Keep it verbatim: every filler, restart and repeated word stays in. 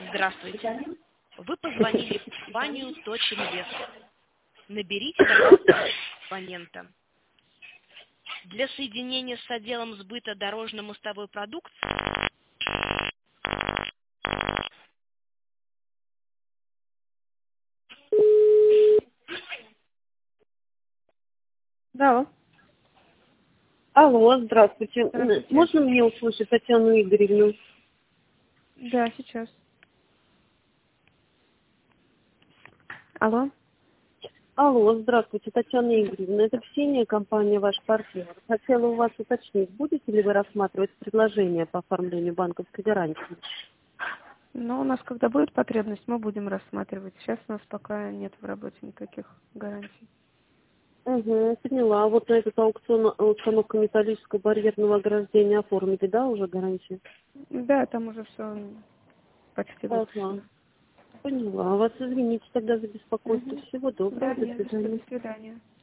Здравствуйте. Вы позвонили в компанию Точинвест. Наберите, пожалуйста, абонента. Для соединения с отделом сбыта дорожно-мостовой продукции Да. Алло, здравствуйте. Здравствуйте. Можно мне услышать Татьяну Игоревну? Да, сейчас. Алло. Алло, здравствуйте, Татьяна Игоревна. Это Ксения, компания «Ваш партнер». Хотела у вас уточнить, будете ли вы рассматривать предложение по оформлению банковской гарантии? Ну, у нас когда будет потребность, мы будем рассматривать. Сейчас у нас пока нет в работе никаких гарантий. Угу, поняла. А вот на этот аукцион установка металлического барьерного ограждения оформили, да, уже гарантию? Да, там уже все почти Ага, выпущено. поняла. Вас извините тогда за беспокойство. Угу. Всего доброго, Да, до не за что. свидания. До свидания.